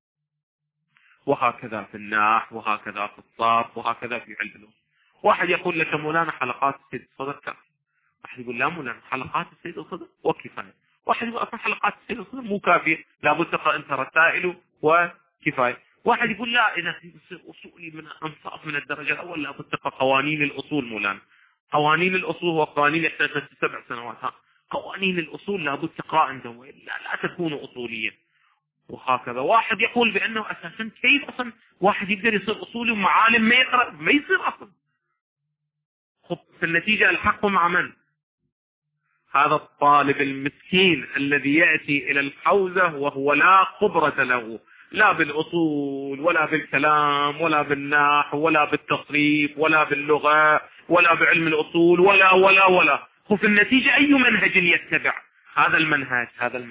وهكذا في النحو، وهكذا في الصرف، وهكذا في علم الأصول. واحد يقول لك مولانا حلقات السيد الصدر كافية. واحد يقول لا مولانا حلقات السيد الصدر وكفاية. واحد يقول أصلا حلقات السيد الصدر مو كافية، لابد تقرأ أنت رسائل وكفاية. واحد يقول لا إذا يصير أصولي من أنصاف من الدرجة الأول لابد تقرأ قوانين الأصول مولانا. قوانين الأصول وقوانين يحتاج 7 سنوات. قوانين الأصول لابد تقرأ أنت لا تكون أصوليا. وهكذا واحد يقول بأنه أساسا كيف أصلا واحد يقدر يصير أصولي ومعالم ما يقرأ، ما يصير أصلا. في النتيجة الحق مع من؟ هذا الطالب المسكين الذي يأتي إلى الحوزة وهو لا خبرة له لا بالأصول ولا بالكلام ولا بالنحو ولا بالتصريف ولا باللغة ولا بعلم الأصول ولا وفي النتيجة أي منهج يتبع؟ هذا المنهج.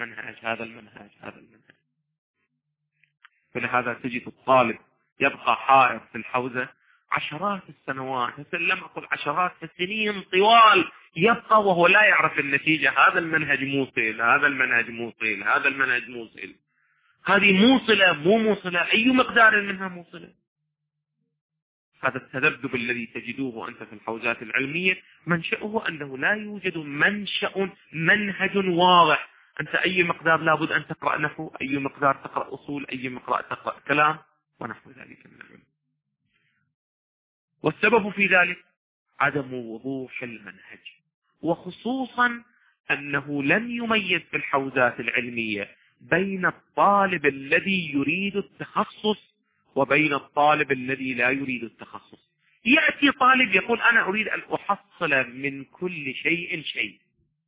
فلهذا تجد الطالب يبقى حائر في الحوزة عشرات السنوات، لم أقل عشرات السنين طوال، يبقى وهو لا يعرف النتيجة. هذا المنهج موصل، هذا المنهج موصل، هذا المنهج موصل. هذه موصلة مو موصلة، أي مقدار منها موصلة؟ هذا التذبذب الذي تجدوه أنت في الحوزات العلمية منشأه أنه لا يوجد منهج واضح. أنت أي مقدار لابد أن تقرأ نحو، أي مقدار تقرأ أصول، أي مقدار تقرأ كلام ونحو ذلك من العلم. والسبب في ذلك عدم وضوح المنهج، وخصوصا أنه لم يميز في الحوزات العلمية بين الطالب الذي يريد التخصص وبين الطالب الذي لا يريد التخصص. يأتي طالب يقول أنا أريد أن أحصل من كل شيء شيء.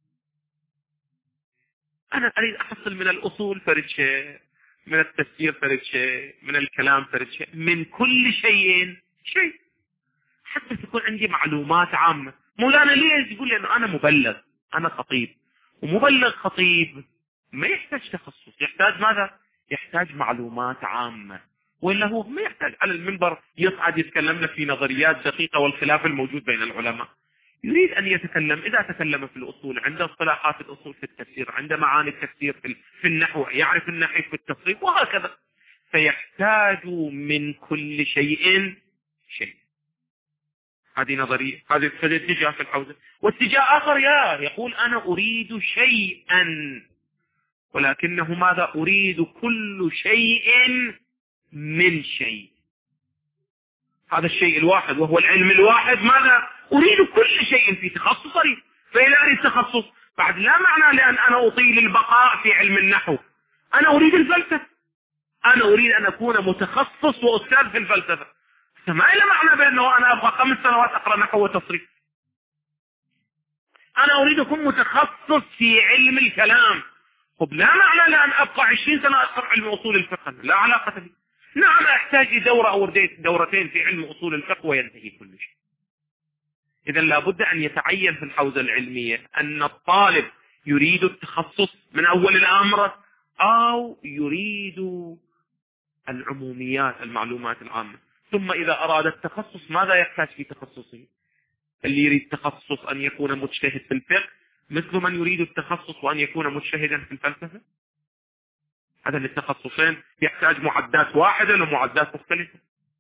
أنا أريد أحصل من الأصول فرد شيء، من التفسير فرد شيء، من الكلام فرد شيء، من كل شيء شيء، حتى تكون عندي معلومات عامة. مولانا ليش؟ يقول لي أنه أنا مبلغ، أنا خطيب، ومبلغ خطيب ما يحتاج تخصص، يحتاج ماذا؟ يحتاج معلومات عامة. وإلا هو ما يحتاج على المنبر يصعد يتكلم لك في نظريات دقيقة والخلاف الموجود بين العلماء. يريد أن يتكلم، إذا تكلم في الأصول عنده اصطلاحات الأصول في التفسير، عنده معاني التفسير في النحو، يعرف النحو في التصريف وهكذا. فيحتاج من كل شيء شيء. هذه نظرية، هذه اتجاه في الحوزة. واتجاه آخر يقول أنا أريد شيئا، ولكنه ماذا؟ أريد كل شيء من شيء. هذا الشيء الواحد وهو العلم الواحد ماذا؟ أريد كل شيء في تخصصي. فإذا أريد تخصص بعد لا معنى لأن أنا أطيل البقاء في علم النحو. أنا أريد الفلسفة، أنا أريد أن أكون متخصص وأستاذ في الفلسفة. فما إلى معنى بأنه أنا أبقى 5 سنوات أقرأ نحو وتصريف. أنا أريد أكون متخصص في علم الكلام. طب لا معنى لأن أبقى 20 سنة أقرأ علم أصول الفقه، لا علاقة لي. نعم أحتاج دورة أو دورتين في علم أصول الفقه وينتهي كل شيء. إذا لابد أن يتعين في الحوزة العلمية أن الطالب يريد التخصص من أول الأمر أو يريد العموميات، المعلومات العامة. ثم إذا أراد التخصص ماذا يحتاج في تخصصه؟ اللي يريد تخصص أن يكون مجتهد في الفقه مثل من يريد التخصص وأن يكون مجتهدا في الفلسفة. هذا التخصصين يحتاج معدات واحدة ومعدات مختلفة،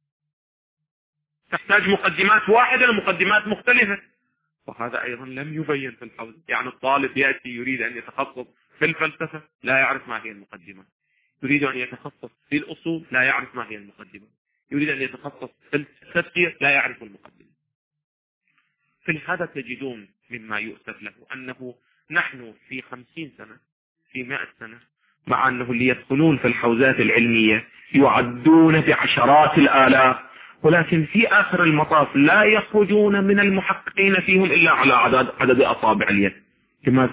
تحتاج مقدمات واحدة ومقدمات مختلفة، وهذا أيضا لم يبين في الحوزة. يعني الطالب يأتي يريد أن يتخصص في الفلسفة لا يعرف ما هي المقدمة، يريد أن يتخصص في الأصول لا يعرف ما هي المقدمة، يريد أن يتخصص في التفسير لا يعرف المقدمة. فلهذا تجدون مما يؤسف له أنه نحن في 50 سنة في 100 سنة مع أنه اللي يدخلون في الحوزات العلمية يعدون بعشرات الآلاف، ولكن في آخر المطاف لا يخرجون من المحققين فيهم إلا على عدد أصابع اليد. لماذا؟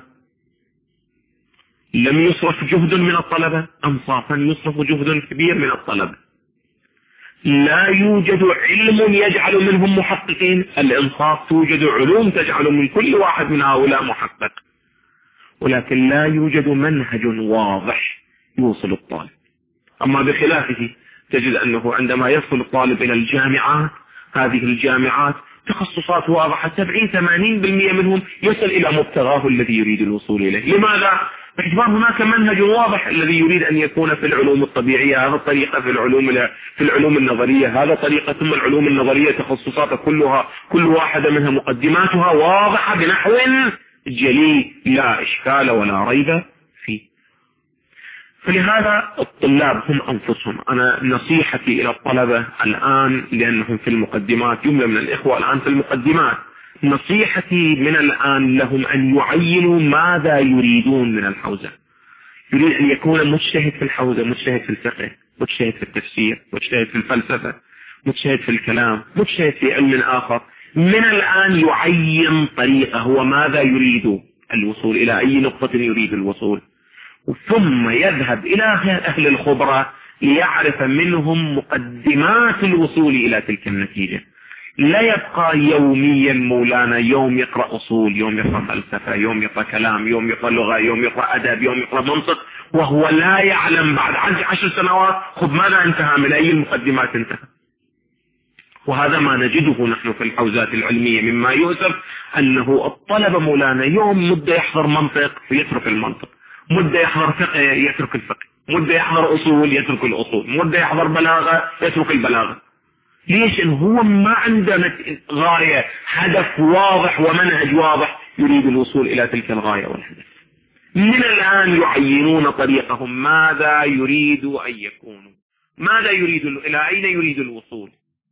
لم يصرف جهد من الطلبة أنصافا يصرف جهد كبير من الطلبة. لا يوجد علم يجعل منهم محققين، الإنصاف توجد علوم تجعل من كل واحد من هؤلاء محقق، ولكن لا يوجد منهج واضح يوصل الطالب. أما بخلافه تجد أنه عندما يصل الطالب إلى الجامعات، هذه الجامعات تخصصات واضحة 70-80% منهم يصل إلى مبتغاه الذي يريد الوصول إليه. لماذا؟ باعتبار هناك منهج واضح، الذي يريد أن يكون في العلوم الطبيعية هذا الطريقة، في العلوم النظرية هذا طريقة، ثم العلوم النظرية تخصصات كل واحدة منها مقدماتها واضحة بنحو جلي لا إشكال ولا ريب فيه. فلهذا الطلاب هم أنفسهم، أنا نصيحتي إلى الطلبة الآن لأنهم في المقدمات، جملة من الإخوة الآن في المقدمات، نصيحتي من الآن لهم أن يعينوا ماذا يريدون من الحوزة. يريد أن يكون مجتهد في الحوزة، مجتهد في الفقه، مجتهد في التفسير، مجتهد في الفلسفة، مجتهد في الكلام، مجتهد في علم آخر، من الآن يعين طريقة، هو ماذا يريد الوصول إلى أي نقطة يريد الوصول، ثم يذهب إلى أهل الخبرة ليعرف منهم مقدمات الوصول إلى تلك النتيجة. لا يبقى يوميا مولانا يوم يقرأ أصول، يوم يقرأ فلسفة، يوم يقرأ كلام، يوم يقرأ لغة، يوم يقرأ أدب، يوم يقرأ منطق، وهو لا يعلم بعد 10 سنوات خذ ماذا انتهى، من أي المقدمات انتهى. وهذا ما نجده نحن في الحوزات العلمية. مما يؤسف أنه الطلبة مولانا يوم مدة يحضر منطق ويترك المنطق، مدة يحضر فقه يترك الفقه، مدة يحضر أصول يترك الأصول، مدة يحضر بلاغة يترك البلاغة. ليش؟ إن هو ما عنده غاية، هدف واضح ومنهج واضح يريد الوصول إلى تلك الغاية والهدف. من الآن يعينون طريقهم، ماذا يريد أن يكونوا، ماذا يريد، إلى أين يريد الوصول،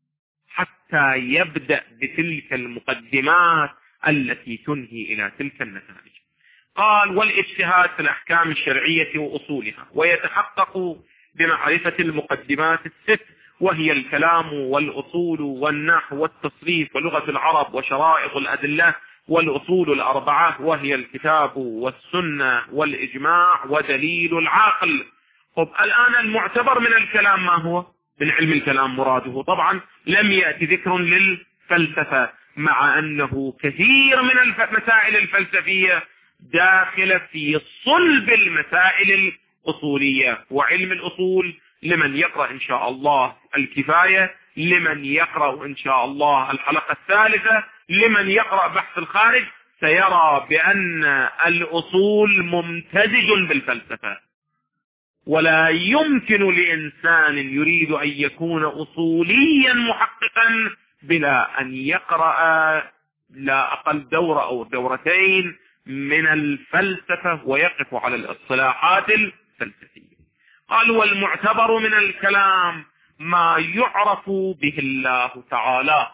حتى يبدأ بتلك المقدمات التي تنهي إلى تلك النتائج. قال والاجتهاد في الأحكام الشرعية وأصولها، ويتحقق بمعرفة المقدمات الست، وهي الكلام والأصول والنحو والتصريف ولغة العرب وشرائط الأدلة، والأصول الأربعة وهي الكتاب والسنة والإجماع ودليل العقل. طب الآن المعتبر من الكلام ما هو؟ من علم الكلام مراده طبعا لم يأتي ذكر للفلسفة، مع أنه كثير من المسائل الفلسفية داخل في صلب المسائل الأصولية. وعلم الأصول لمن يقرأ إن شاء الله الكفاية، لمن يقرأ إن شاء الله الحلقة الثالثة، لمن يقرأ بحث الخارج، سيرى بأن الأصول ممتزج بالفلسفة. ولا يمكن لإنسان يريد أن يكون أصوليا محققا بلا أن يقرأ لا أقل دورة أو دورتين من الفلسفة ويقف على الاصطلاحات الفلسفية. قال والمعتبر من الكلام ما يعرف به الله تعالى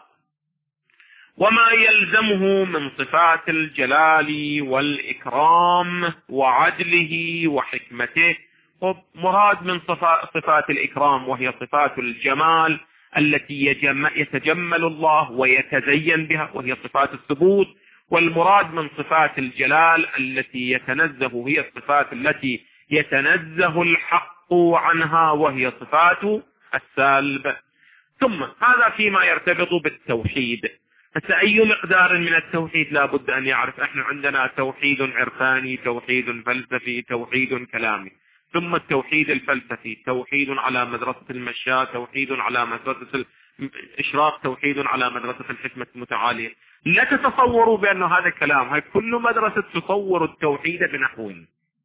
وما يلزمه من صفات الجلال والإكرام وعدله وحكمته. مراد من صفات الإكرام وهي صفات الجمال التي يتجمل الله ويتزين بها وهي صفات الثبوت، والمراد من صفات الجلال التي يتنزه هي الصفات التي يتنزه الحق عنها وهي صفات السلب. ثم هذا فيما يرتبط بالتوحيد. أي مقدار من التوحيد لا بد أن يعرف. احنا عندنا توحيد عرفاني، توحيد فلسفي، توحيد كلامي، ثم التوحيد الفلسفي توحيد على مدرسة المشاة، توحيد على مدرسة إشراق توحيد على مدرسة الحكمة المتعالية. لا تتصوروا بأن هذا كلام، هاي كل مدرسة تصور التوحيد بنحو.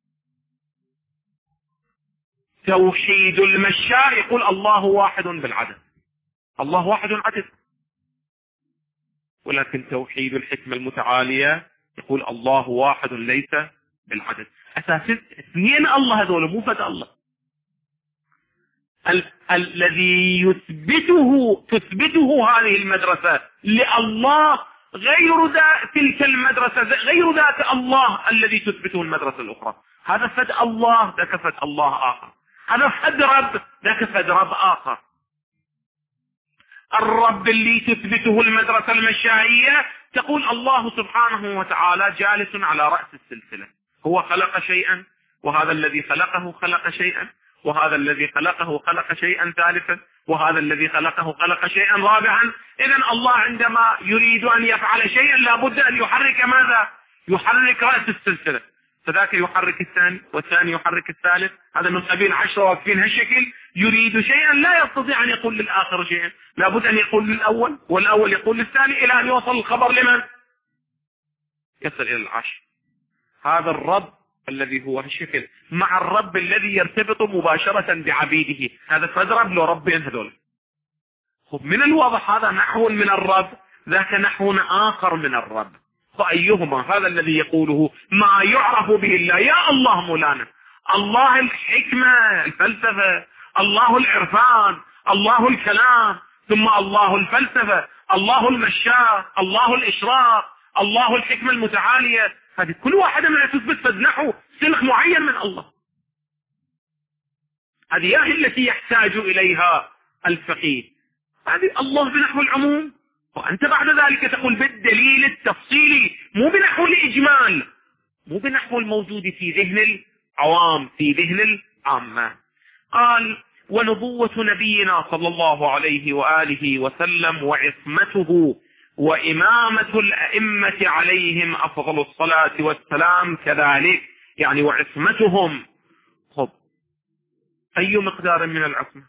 توحيد المشاء يقول الله واحد بالعدد، الله واحد عدد، ولكن توحيد الحكمة المتعالية يقول الله واحد ليس بالعدد. أساسا اثنين الله هذول، مو فد الله. الذي تثبته هذه المدرسة لله غير ذات تلك المدرسة، غير ذات الله الذي تثبته المدرسة الأخرى. هذا فد الله، ذاك فد الله آخر. هذا فد رب، ذاك فد رب آخر. الرب اللي تثبته المدرسة المشاعية تقول الله سبحانه وتعالى جالس على رأس السلسلة، هو خلق شيئا، وهذا الذي خلقه خلق شيئا، وهذا الذي خلقه خلق شيئا ثالثا، وهذا الذي خلقه خلق شيئا رابعا. إذن الله عندما يريد أن يفعل شيئا لابد أن يحرك ماذا؟ يحرك رأس السلسلة، فذاك يحرك الثاني، والثاني يحرك الثالث. هذا من قبيل 10 واقفين هالشكل. يريد شيئا لا يستطيع أن يقول للآخر شيئا، لابد أن يقول للأول، والأول يقول للثاني، إلى أن يوصل الخبر لمن؟ يصل إلى العشر. هذا الرب الذي هو هالشكل مع الرب الذي يرتبط مباشرة بعبيده، هذا فد رب لو ربين هذول. من الواضح هذا نحو من الرب، ذاك نحو آخر من الرب. فأيهما؟ هذا الذي يقوله ما يعرف به الله. يا الله مولانا، الله الحكمة الفلسفة، الله العرفان، الله الكلام، ثم الله الفلسفة، الله المشاء، الله الإشراق، الله الحكمة المتعالية. هذه كل واحدة منها تثبت فد نحو سلخ معين من الله. هذه هي التي يحتاج إليها الفقيه. هذه الله بنحو العموم، وأنت بعد ذلك تقول بالدليل التفصيلي، مو بنحو الإجمال، مو بنحو الموجود في ذهن العوام، في ذهن العامة. قال ونبوة نبينا صلى الله عليه وآله وسلم وعصمته وإمامة الأئمة عليهم أفضل الصلاة والسلام كذلك، يعني وعصمتهم. خب أي مقدار من العصمة؟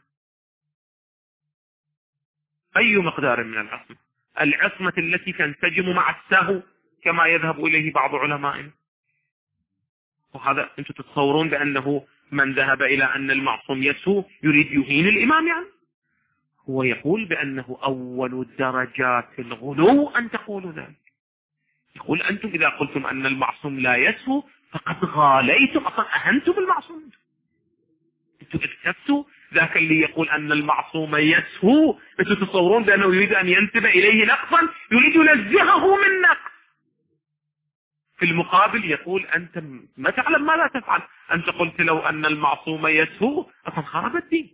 أي مقدار من العصمة؟ العصمة التي تنسجم مع السهو كما يذهب إليه بعض علمائنا. وهذا أنتم تتصورون بأنه من ذهب إلى أن المعصوم يسهو يريد يهين الإمام، يعني هو يقول بأنه أول درجات الغلو أن تقولوا ذلك. يقول أنتم إذا قلتم أن المعصوم لا يسهو فقد غاليتم، أصلا أهنتم المعصوم. أنتم اكتفتوا ذاك اللي يقول أن المعصوم يسهو، أنتم تتصورون بأنه يريد أن ينسب إليه نقصا، يريد ينزهه من نقص. في المقابل يقول أنت ما تعلم ما لا تفعل، أنت قلت لو أن المعصوم يسهو أصلا خرب الدين.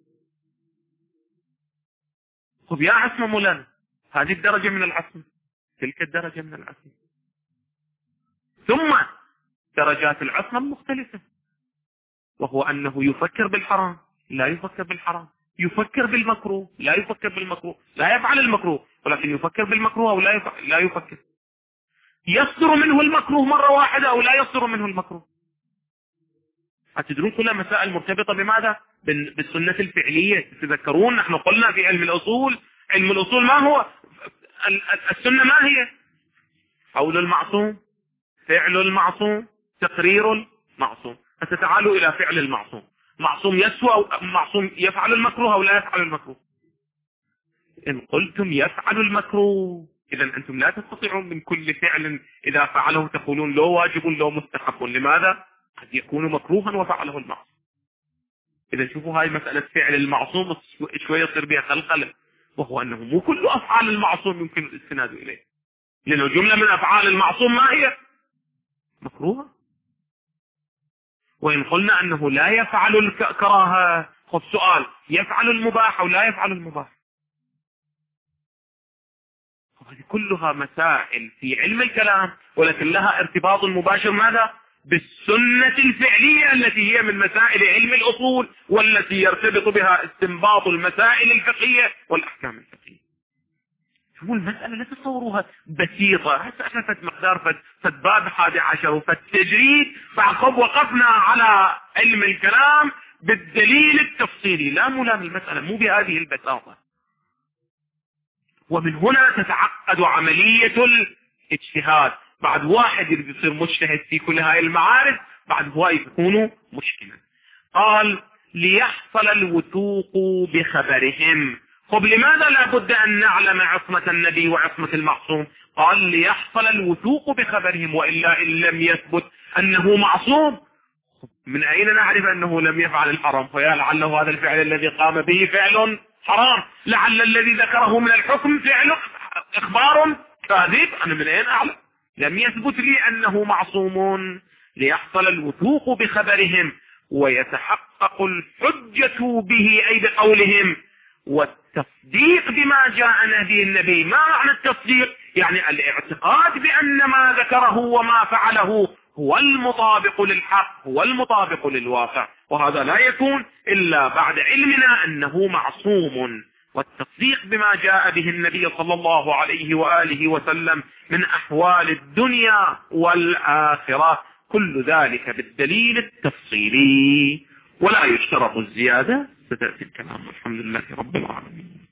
طب يا عصمة مولانا، هذه الدرجة من العصمة، تلك الدرجة من العصمة، ثم درجات العصمة مختلفة، وهو أنه يفكر بالحرام لا يفكر بالحرام، يفكر بالمكروه لا يفكر بالمكروه، لا يفعل المكروه ولكن يفكر بالمكروه أو لا يفكر، يصدر منه المكروه مرة واحدة أو لا يصدر منه المكروه. أتدرون كلها مسائل مرتبطة بماذا؟ بالسنة الفعلية. تذكرون نحن قلنا في علم الأصول، علم الأصول ما هو؟ السنة ما هي؟ قول المعصوم، فعل المعصوم، تقرير المعصوم. فتعالوا إلى فعل المعصوم. معصوم يسوى أو معصوم يفعل المكروه أو لا يفعل المكروه؟ إن قلتم يفعل المكروه إذا أنتم لا تستطيعون من كل فعل إذا فعله تقولون لو واجب لو مستحب. لماذا؟ قد يكون مكروها وفعله المعصوم. إذا شوفوا هاي مسألة فعل المعصوم شوية يصير بها خلخلة، وهو أنه مو كل أفعال المعصوم يمكن الاستناد إليه، لأنه جملة من أفعال المعصوم ما هي؟ مكروهة. وإن قلنا أنه لا يفعل الكراهة، خذ سؤال، يفعل المباح أو لا يفعل المباح؟ هذه كلها مسائل في علم الكلام، ولكن لها ارتباط مباشر ماذا؟ بالسنة الفعلية التي هي من مسائل علم الأصول، والتي يرتبط بها استنباط المسائل الفقهية والأحكام الفقهية. شوفوا المسألة لا تصوروها بسيطة، هسه فت مقدار فت باب 11 وفت تجريد، فعقب وقفنا على علم الكلام بالدليل التفصيلي. لا مولانا، المسألة مو بهذه البساطة. ومن هنا تتعقد عملية الاجتهاد. بعد واحد يصير مجتهد في كل هاي المعارف بعد هو يكون مشكلة. قال ليحصل الوثوق بخبرهم. طب لماذا لا بد أن نعلم عصمة النبي وعصمة المعصوم؟ قال ليحصل الوثوق بخبرهم، وإلا إن لم يثبت أنه معصوم من أين نعرف أنه لم يفعل الحرام؟ فلعله هذا الفعل الذي قام به فعل حرام، لعل الذي ذكره من الحكم فعل إخبار كاذب، أنا من أين أعلم؟ لم يثبت لي أنه معصوم. ليحصل الوثوق بخبرهم ويتحقق الحجة به أي بقولهم، والتصديق بما جاءنا به النبي. ما معنى التصديق؟ يعني الاعتقاد بأن ما ذكره وما فعله هو المطابق للحق، هو المطابق للواقع، وهذا لا يكون إلا بعد علمنا أنه معصوم. والتصديق بما جاء به النبي صلى الله عليه وآله وسلم من أحوال الدنيا والآخرة، كل ذلك بالدليل التفصيلي، ولا يشترط الزيادة. ستأتي الكلام. الحمد لله رب العالمين.